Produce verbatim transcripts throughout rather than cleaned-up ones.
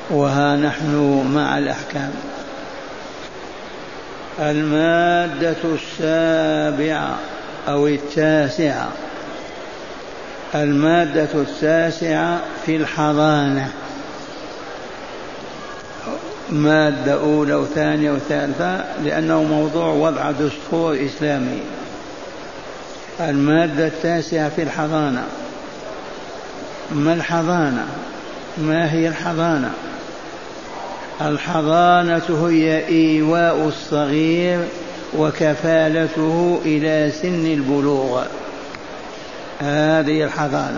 وها نحن مع الأحكام. المادة السابعة أو التاسعة، المادة التاسعة في الحضانة، مادة أولى وثانية وثالثة لأنه موضوع وضع دستور إسلامي. المادة التاسعة في الحضانة. ما الحضانة؟ ما هي الحضانة؟ الحضانة هي إيواء الصغير وكفالته إلى سن البلوغ، هذه الحضانة،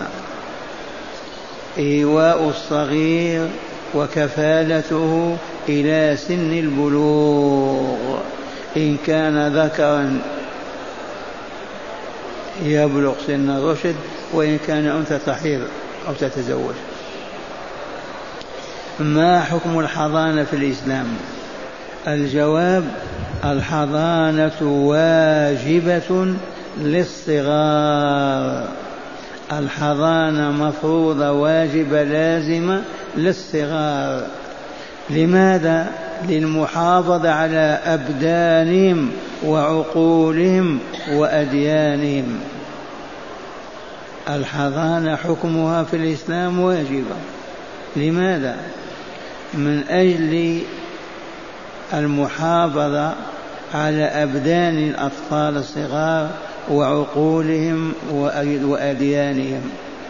إيواء الصغير وكفالته إلى سن البلوغ، إن كان ذكرا يبلغ سن الرشد، وإن كان أنثى تحيض أو تتزوج. ما حكم الحضانة في الإسلام؟ الجواب: الحضانة واجبة للصغار، الحضانة مفروضة واجبة لازمة للصغار. لماذا؟ للمحافظة على أبدانهم وعقولهم وأديانهم. الحضانة حكمها في الإسلام واجبة. لماذا؟ من أجل المحافظة على أبدان الأطفال الصغار وعقولهم وأديانهم،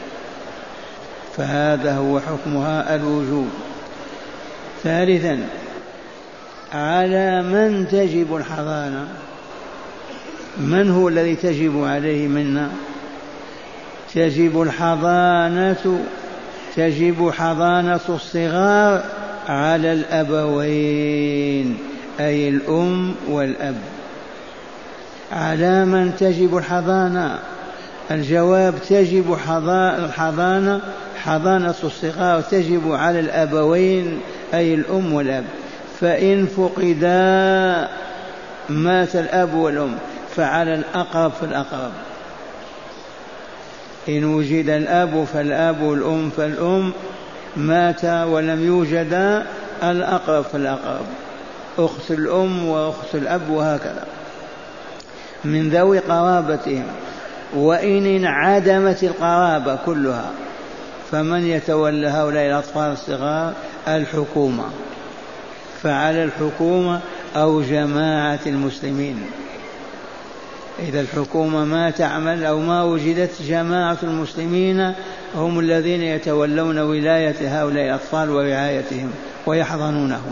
فهذا هو حكمها الوجوب. ثالثا: على من تجب الحضانة؟ من هو الذي تجب عليه منا؟ تجب الحضانة تجب حضانة الصغار على الأبوين، أي الأم والأب. على من تجب الحضانة؟ الجواب: تجب الحضانة حضانة الصغار تجب على الأبوين، أي الأم والأب. فإن فقدا، مات الأب والأم، فعلى الأقرب فالأقرب. إن وجد الأب فالأب والأم فالأم، مات ولم يوجد الأقرب فالأقرب، أخت الأم وأخت الأب وهكذا من ذوي قرابتهم. وإن انعدمت القرابة كلها، فمن يتولى هؤلاء الأطفال الصغار؟ الحكومة، فعلى الحكومة أو جماعة المسلمين. إذا الحكومة ما تعمل أو ما وجدت، جماعة المسلمين هم الذين يتولون ولاية هؤلاء الأطفال ورعايتهم ويحضنونهم،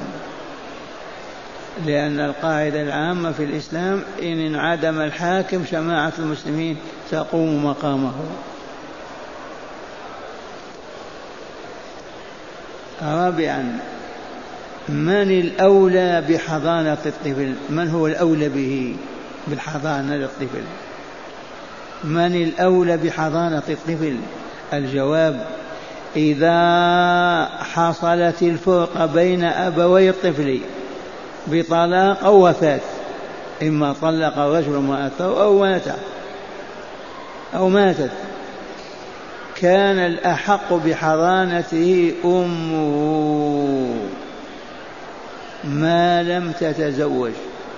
لأن القاعدة العامة في الإسلام: إن انعدم الحاكم جماعة المسلمين تقوم مقامه. رابعا: من الأولى بحضانة الطفل؟ من هو الأولى به بالحضانة للطفل؟ من الأولى بحضانة الطفل؟ الجواب: إذا حصلت الفرقة بين أبوي الطفل بطلاق أو وفاة، إما طلق الرجل امرأته أو مات أو ماتت، كان الأحق بحضانته أمه ما لم تتزوج،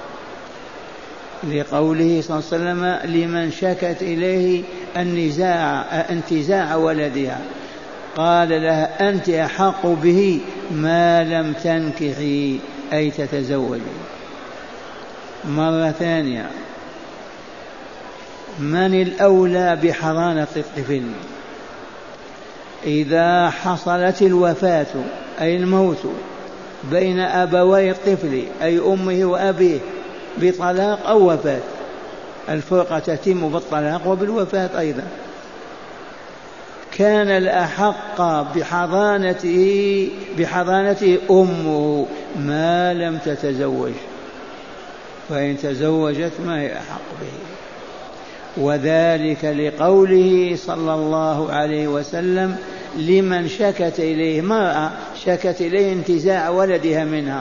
لقوله صلى الله عليه وسلم: لمن شكت إليه النزاع انتزاع ولدها، قال لها: أنت أحق به ما لم تنكحي، أي تتزوجي. مرة ثانية: من الأولى بحضانة الطفل؟ إذا حصلت الوفاة أي الموت بين أبوي الطفل أي أمه وأبيه بطلاق أو وفاة، الفرقة تتم بالطلاق وبالوفاة أيضا، كان الأحق بحضانته بحضانته أمه ما لم تتزوج، فإن تزوجت ما هي أحق به. وذلك لقوله صلى الله عليه وسلم: لمن شكت إليه مرأة شكت إليه انتزاع ولدها منها،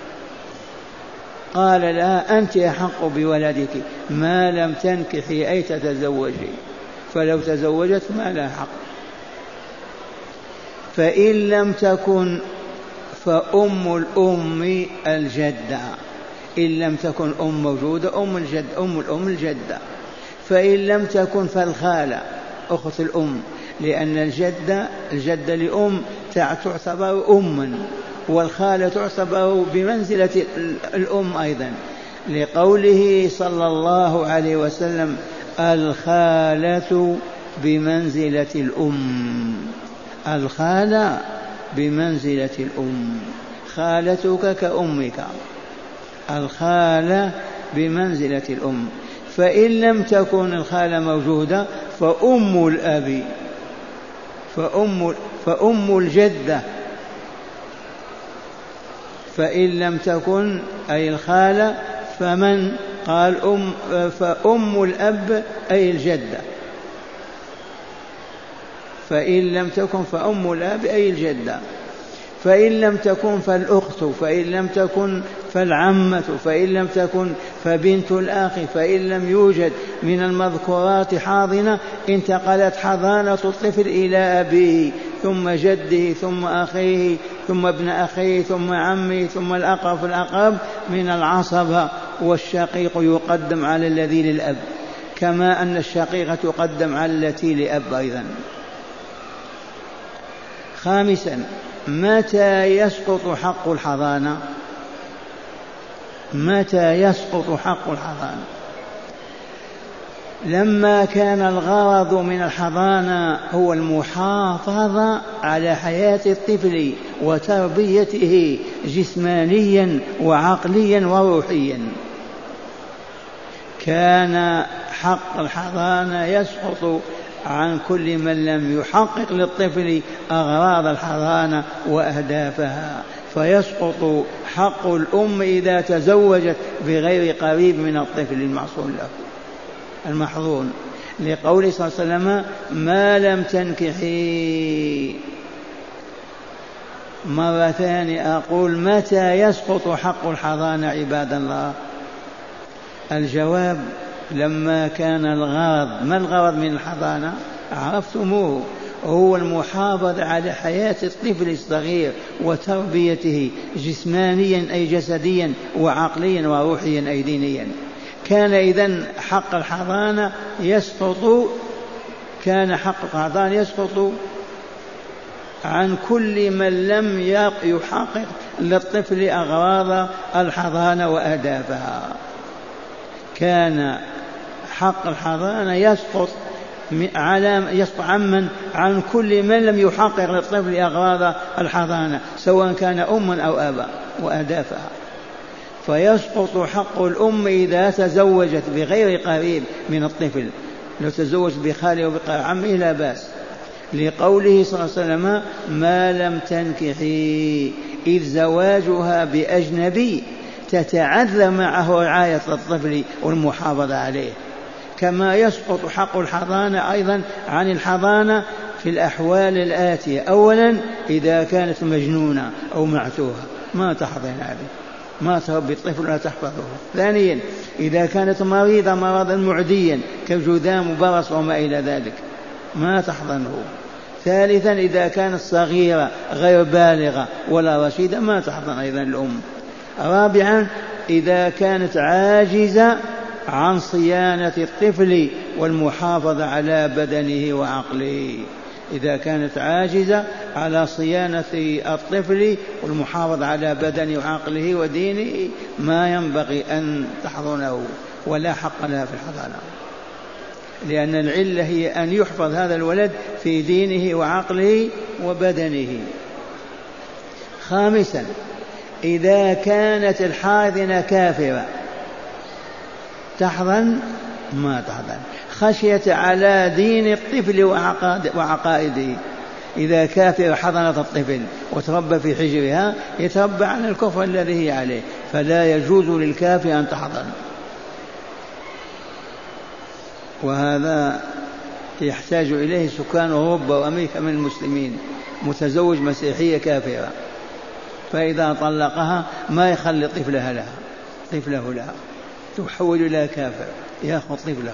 قال لها: أنت أحق بولدك ما لم تنكحي، أي تتزوجي، فلو تزوجت ما لها حق. فإن لم تكن فأم الأم الجدة، إن لم تكن أم موجودة أم الجد أم الأم الجدة، فإن لم تكن فالخالة أخت الأم، لأن الجدة الجدة لأم تعتبر أما، والخالة تعتبر بمنزلة الأم أيضا، لقوله صلى الله عليه وسلم الخالة بمنزلة الأم، الخالة بمنزلة الأم، خالتك كأمك، الخالة بمنزلة الأم. فإن لم تكن الخالة موجودة فأم الأب، فأم, فأم الجدة، فإن لم تكن أي الخالة فمن قال أم، فأم الأب أي الجدة، فإن لم تكن فأم الأب أي الجدة، فإن لم تكن فالأخت، فإن لم تكن فالعمة، فإن لم تكن فبنت الأخ، فإن لم يوجد من المذكورات حاضنة انتقلت حضانة الطفل إلى أبيه ثم جده ثم أخيه ثم ابن أخيه ثم عمه ثم الأقرب الأقرب من العصبة، والشقيق يقدم على الذي للأب، كما أن الشقيقة تقدم على التي لأب أيضا. خامسا متى يسقط حق الحضانة؟ متى يسقط حق الحضانة؟ لما كان الغرض من الحضانة هو المحافظة على حياة الطفل وتربيته جسمانيا وعقليا وروحيا، كان حق الحضانة يسقط عن كل من لم يحقق للطفل أغراض الحضانة وأهدافها، فيسقط حق الأم إذا تزوجت بغير قريب من الطفل المعصول له المحظون، لقول صلى الله عليه وسلم ما لم تنكحي. مرة ثانية أقول متى يسقط حق الحضانة عباد الله؟ الجواب لما كان الغرض، ما الغرض من الحضانة؟ عرفتموه، هو المحافظة على حياة الطفل الصغير وتربيته جسمانيا أي جسديا وعقليا وروحيا أي دينيا. كان إذن حق الحضانة يسقط، كان حق الحضانة يسقط عن كل من لم يحقق للطفل أغراض الحضانة وأهدافها. كان حق الحضانة يسقط على يسقط عمن عن كل من لم يحقق للطفل أغراض الحضانة سواء كان أما أو أبا وأهدافها، فيسقط حق الأم إذا تزوجت بغير قريب من الطفل، لو تزوجت بخاله وبعمه لا بأس، لقوله صلى الله عليه وسلم ما لم تنكحي، إذ زواجها بأجنبي تتعذر معه رعاية الطفل والمحافظة عليه. كما يسقط حق الحضانة أيضا عن الحضانة في الأحوال الآتية: أولا إذا كانت مجنونة أو معتوهة ما تحضن عليه، ما تربي الطفل ولا تحفظه. ثانيا إذا كانت مريضة مرضا معديا كالجذام وبرص وما إلى ذلك ما تحضنه. ثالثا إذا كانت صغيرة غير بالغة ولا رشيدة ما تحضن أيضا الأم. رابعا إذا كانت عاجزة عن صيانة الطفل والمحافظة على بدنه وعقله، إذا كانت عاجزة على صيانة الطفل والمحافظة على بدنه وعقله ودينه ما ينبغي أن تحضنه ولا حق لها في الحضانة، لأن العلة هي أن يحفظ هذا الولد في دينه وعقله وبدنه. خامسا إذا كانت الحاضنة كافرة تحضن ما تحضن خشية على دين الطفل وعقائده. إذا كافر حضنت الطفل وتربى في حجرها يتربى على الكفر الذي هي عليه، فلا يجوز للكافر أن تحضن. وهذا يحتاج إليه سكان أوروبا وأمريكا من المسلمين، متزوج مسيحية كافرة فإذا طلقها ما يخلي طفلها لها طفله لها تحول إلى كافر يأخذ طفله،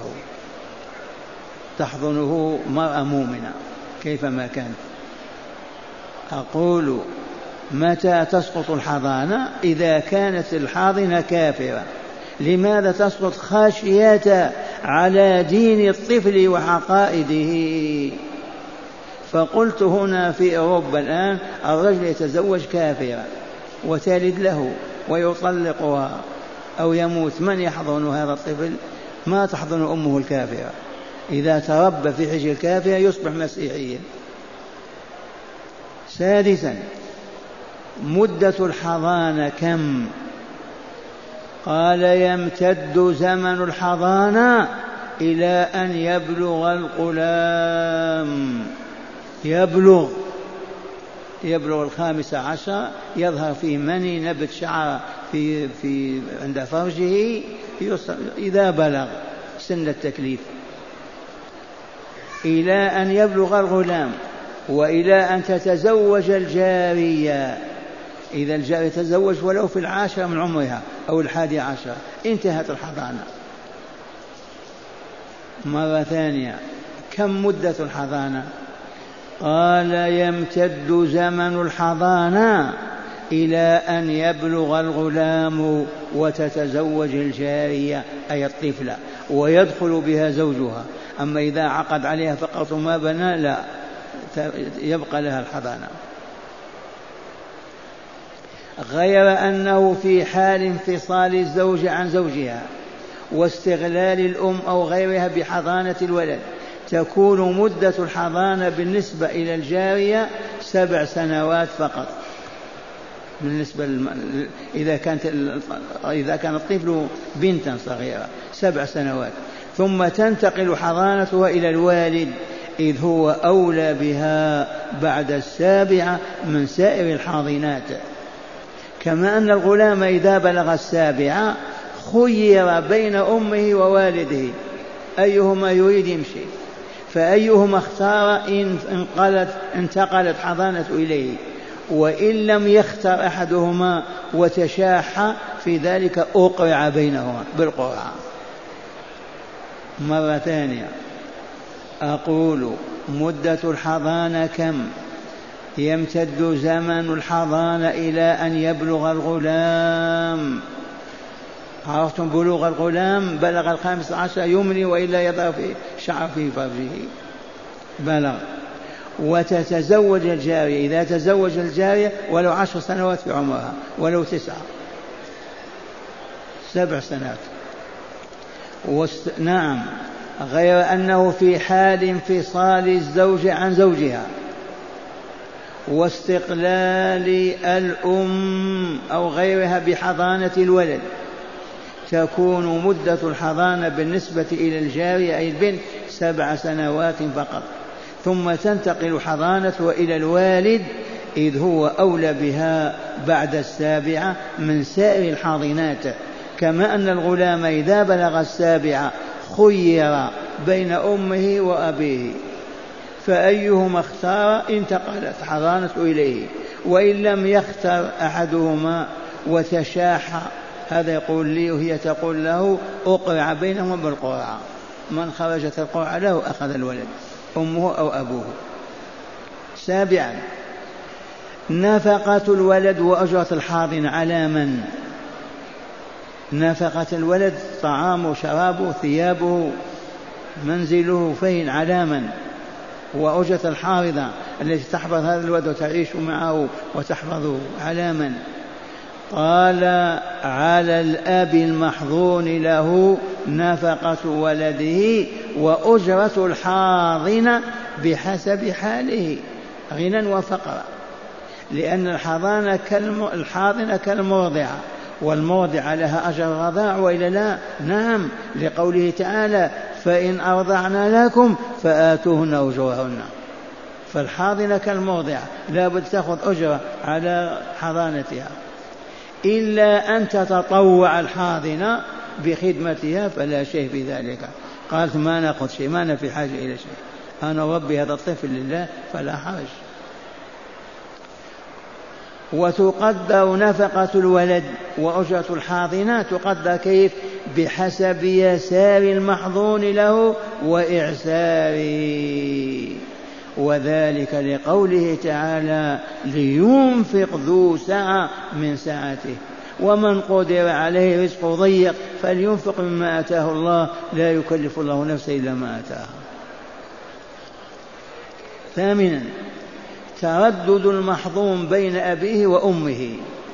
تحضنه مرأة مؤمنة كيفما كان. أقول متى تسقط الحضانة؟ إذا كانت الحاضنة كافرة. لماذا تسقط؟ خشية على دين الطفل وعقائده. فقلت هنا في أوروبا الآن الرجل يتزوج كافرة وتلد له ويطلقها أو يموت، من يحضن هذا الطفل؟ ما تحضن أمه الكافرة. إذا تربى في حجر الكافرة يصبح مسيحيا. سادسا، مدة الحضانة كم؟ قال يمتد زمن الحضانة إلى أن يبلغ الغلام. يبلغ يبلغ الخامسة عشر، يظهر في مني نبت شعر في في عند فرجه إذا بلغ سن التكليف، إلى أن يبلغ الغلام، وإلى أن تتزوج الجارية. إذا الجارية تزوج ولو في العاشرة من عمرها أو الحادي عشر انتهت الحضانة. مرة ثانية، كم مدة الحضانة؟ قال يمتد زمن الحضانة إلى أن يبلغ الغلام وتتزوج الجارية أي الطفلة ويدخل بها زوجها. أما إذا عقد عليها فقط ما بنى لا، يبقى لها الحضانة. غير أنه في حال انفصال الزوج عن زوجها واستغلال الأم أو غيرها بحضانة الولد تكون مدة الحضانة بالنسبة إلى الجارية سبع سنوات فقط. بالنسبة للم... إذا كانت إذا كان الطفل بنتا صغيرة سبع سنوات، ثم تنتقل حضانتها إلى الوالد إذ هو أولى بها بعد السابعة من سائر الحاضنات. كما أن الغلام إذا بلغ السابعة خير بين أمه ووالده أيهما يريد يمشي، فأيهما اختار إن انقلت انتقلت حضانة إليه، وإن لم يختر أحدهما وتشاح في ذلك أقرع بينهما بالقرعة. مرة ثانية أقول مدة الحضانة كم؟ يمتد زمن الحضانة إلى أن يبلغ الغلام. عرفتم بلوغ الغلام؟ بلغ الخامس عشر يمني وإلا يضع في شعر في فرجه بلغ. وتتزوج الجارية إذا تزوج الجارية ولو عشر سنوات في عمرها ولو تسعة سبع سنوات وست... نعم. غير أنه في حال انفصال الزوج عن زوجها واستقلال الأم أو غيرها بحضانة الولد تكون مدة الحضانة بالنسبة إلى الجارية أي البنت سبع سنوات فقط، ثم تنتقل حضانتها إلى الوالد إذ هو أولى بها بعد السابعة من سائر الحاضنات. كما أن الغلام إذا بلغ السابعة خير بين أمه وأبيه، فأيهما اختار انتقلت حضانته إليه، وإن لم يختر أحدهما وتشاح هذا يقول لي وهي تقول له أقرع بينهما بالقرعة، من خرجت القرعة له أخذ الولد أمه أو أبوه. سابعا نفقة الولد وأجرة الحاضن على من؟ نفقة الولد طعامه شرابه ثيابه منزله فين على من؟ وأجرة الحاضنة التي تحفظ هذا الولد وتعيش معه وتحفظه على من؟ قال على الأب المحظون له نفقة ولده وأجرة الحاضنة بحسب حاله غنى وفقرا، لأن الحضانة كالم... الحاضنة كالمرضعة، والمرضعة لها أجر الرضاع وإلا لا؟ نعم، لقوله تعالى فإن أرضعن لكم فآتوهن أجورهن. فالحاضنة كالمرضعة لا بد تأخذ أجرة على حضانتها، إلا أن تتطوع الحاضنة بخدمتها فلا شيء في ذلك. قالت ما نأخذ شيء، ما أنا في حاجة إلى شيء، أنا ربي هذا الطفل لله فلا حرج. وتقدر نفقة الولد وأجرة الحاضنة تقدر كيف؟ بحسب يسار المحظون له وإعساره. وذلك لقوله تعالى لينفق ذو سعة من سعته ومن قدر عليه رزقه ضيق فلينفق مما آتاه الله لا يكلف الله نفسا إلا ما آتاها. ثامنا تردد المحظوم بين أبيه وأمه.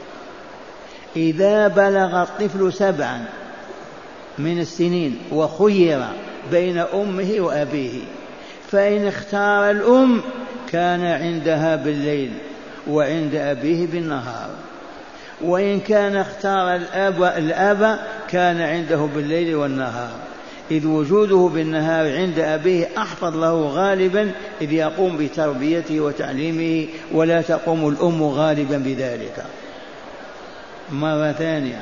إذا بلغ الطفل سبعا من السنين وخير بين أمه وأبيه فإن اختار الأم كان عندها بالليل وعند أبيه بالنهار، وإن كان اختار الأب, الأب كان عنده بالليل والنهار، إذ وجوده بالنهار عند أبيه أحفظ له غالبا إذ يقوم بتربيته وتعليمه، ولا تقوم الأم غالبا بذلك. مرة ثانية،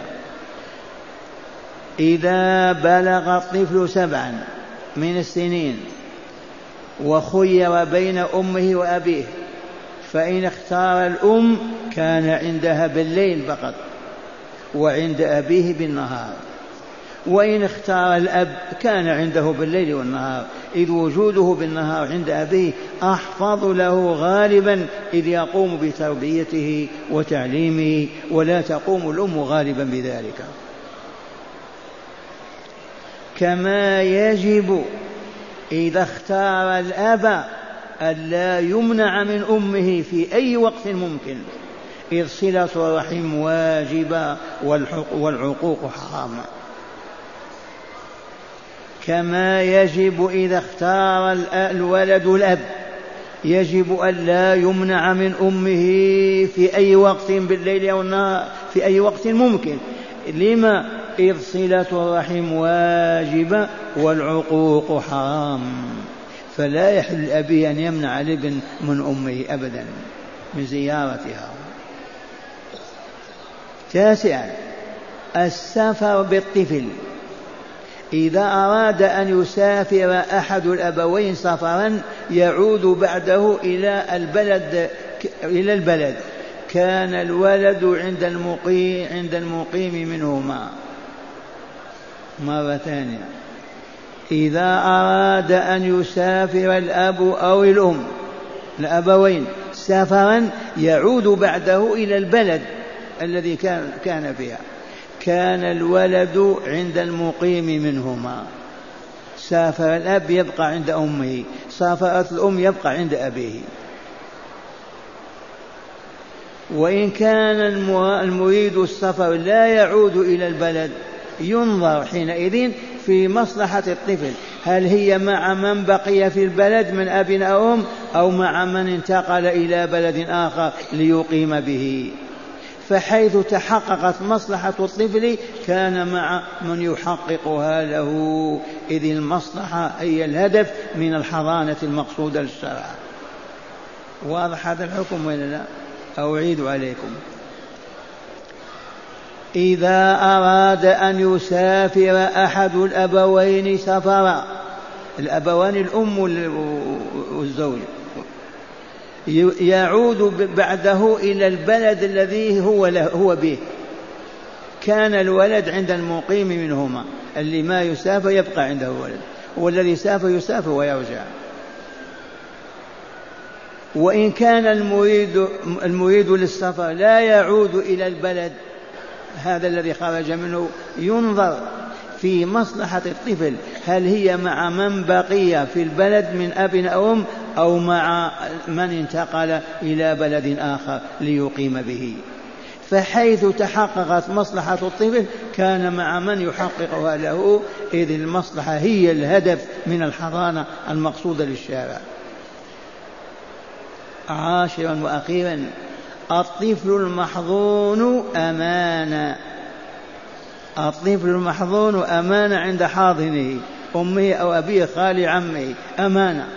إذا بلغ الطفل سبعا من السنين وخير بين أمه وأبيه فإن اختار الأم كان عندها بالليل فقط وعند أبيه بالنهار، وإن اختار الأب كان عنده بالليل والنهار، إذ وجوده بالنهار عند أبيه أحفظ له غالبا إذ يقوم بتربيته وتعليمه، ولا تقوم الأم غالبا بذلك. كما يجب إذا اختار الأب ألا يمنع من أمه في أي وقت ممكن، إذ صلة الرحم واجبة والعقوق حرام. كما يجب إذا اختار الولد الأب يجب ألا يمنع من أمه في أي وقت بالليل أو النهار في أي وقت ممكن. لما؟ إذ صلة الرحم واجبة والعقوق حرام، فلا يحل الأبي أن يمنع الابن من أمه أبدا من زيارتها. تاسعا السفر بالطفل. إذا أراد أن يسافر أحد الأبوين سفرا يعود بعده إلى البلد إلى البلد كان الولد عند المقيم عند المقيم منهما. مرة ثانية، إذا أراد أن يسافر الأب أو الأم الأبوين سفرا يعود بعده إلى البلد الذي كان كان فيها كان الولد عند المقيم منهما. سافر الأب يبقى عند أمه، سافرت الأم يبقى عند أبيه. وإن كان المريد السفر لا يعود إلى البلد ينظر حينئذ في مصلحة الطفل، هل هي مع من بقي في البلد من أب أو أم أو مع من انتقل إلى بلد آخر ليقيم به. فحيث تحققت مصلحة الطفل كان مع من يحققها له، إذ المصلحة هي الهدف من الحضانة المقصودة للشرع. واضح هذا الحكم ولا لا؟ أعيد عليكم. إذا أراد أن يسافر أحد الأبوين سفرا، الأبوان الأم والزوج، يعود بعده إلى البلد الذي هو هو به، كان الولد عند المقيم منهما، اللي ما يسافر يبقى عنده الولد، والذي سافر يسافر ويرجع. وإن كان المريد المريد للسفر لا يعود إلى البلد هذا الذي خرج منه ينظر في مصلحة الطفل، هل هي مع من بقي في البلد من أب أو أم أو مع من انتقل إلى بلد آخر ليقيم به. فحيث تحققت مصلحة الطفل كان مع من يحققها له، إذ المصلحة هي الهدف من الحضانة المقصودة للشارع. عاشرا وأخيرا الطفل المحظون أمانة. الطفل المحظون أمانة عند حاضنه أمه أو أبيه خال عمه، أمانة.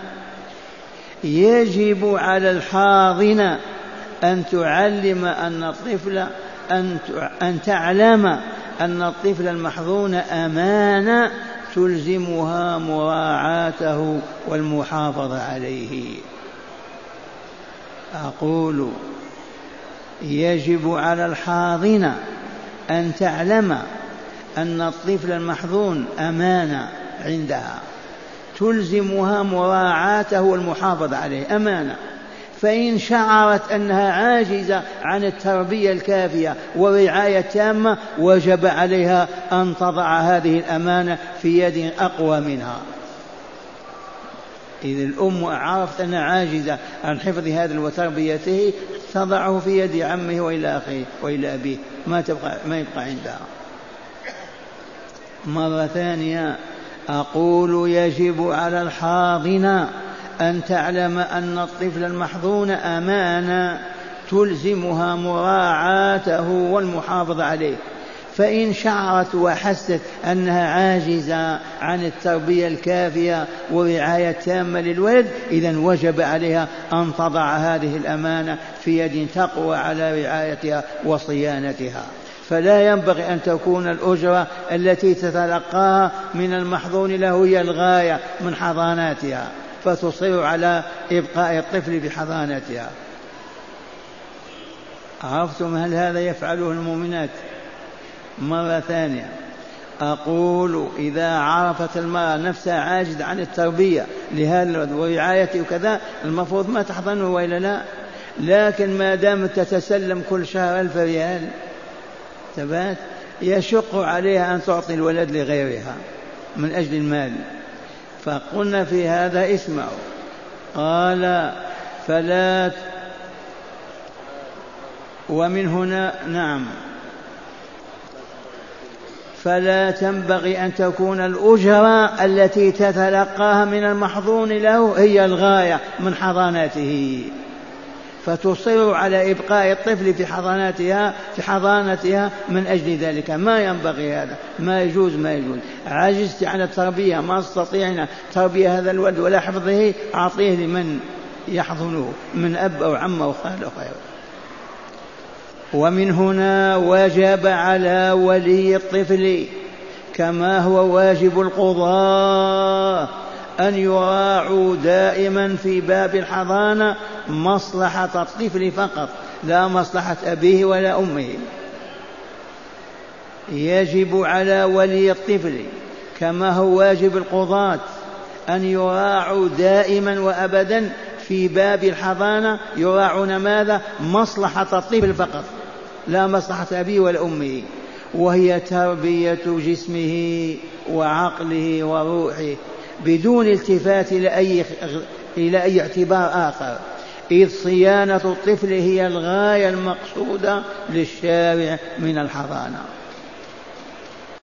يجب على الحاضنة أن تعلم أن الطفل أن تعلم أن الطفل المحظون أمانة تلزمها مراعاته والمحافظة عليه. أقول يجب على الحاضنة أن تعلم أن الطفل المحظون أمانة عندها تلزمها مراعاته والمحافظة عليه، أمانة. فإن شعرت أنها عاجزة عن التربية الكافية والرعاية التامة وجب عليها أن تضع هذه الأمانة في يد أقوى منها. إذا الأم عرفت أنها عاجزة عن حفظ هذا وتربيته تضعه في يد عمه وإلى أخيه وإلى أبيه، ما تبقى ما يبقى عندها. مرة ثانية أقول يجب على الحاضنة أن تعلم أن الطفل المحظون أمانة تلزمها مراعاته والمحافظة عليه. فإن شعرت وحست أنها عاجزة عن التربية الكافية والرعاية التامة للولد، إذن وجب عليها أن تضع هذه الأمانة في يد تقوى على رعايتها وصيانتها. فلا ينبغي أن تكون الأجرة التي تتلقاها من المحظون له هي الغاية من حضاناتها، فتصر على إبقاء الطفل بحضانتها. عرفتم هل هذا يفعله المؤمنات؟ مرة ثانية أقول إذا عرفت المرأة نفسها عاجزة عن التربية لهذا ورعايته وكذا المفروض ما تحضنه وإلا لا، لكن ما دام تتسلم كل شهر ألف ريال ثبات يشق عليها أن تعطي الولد لغيرها من أجل المال. فقلنا في هذا اسمعوا، قال فلا ومن هنا نعم فلا تنبغي أن تكون الأجرة التي تتلقاها من المحظون له هي الغاية من حضانته، فتصر على إبقاء الطفل في حضانتها في حضانتها من أجل ذلك. ما ينبغي هذا، ما يجوز ما يجوز. عجزت عن التربية، ما استطيعنا تربية هذا الولد ولا حفظه، أعطيه لمن يحضنه من أب أو عم أو خال أو خير. ومن هنا وجب على ولي الطفل كما هو واجب القضاة أن يراعوا دائما في باب الحضانة مصلحة الطفل فقط، لا مصلحة أبيه ولا أمه. يجب على ولي الطفل كما هو واجب القضاة أن يراعوا دائما وأبدا في باب الحضانة، يراعون ماذا؟ مصلحة الطفل فقط، لا مصلحة أبيه ولا أمه، وهي تربية جسمه وعقله وروحه بدون التفات إلى أي إلى أي اعتبار آخر، إذ صيانة الطفل هي الغاية المقصودة للشارع من الحضانة.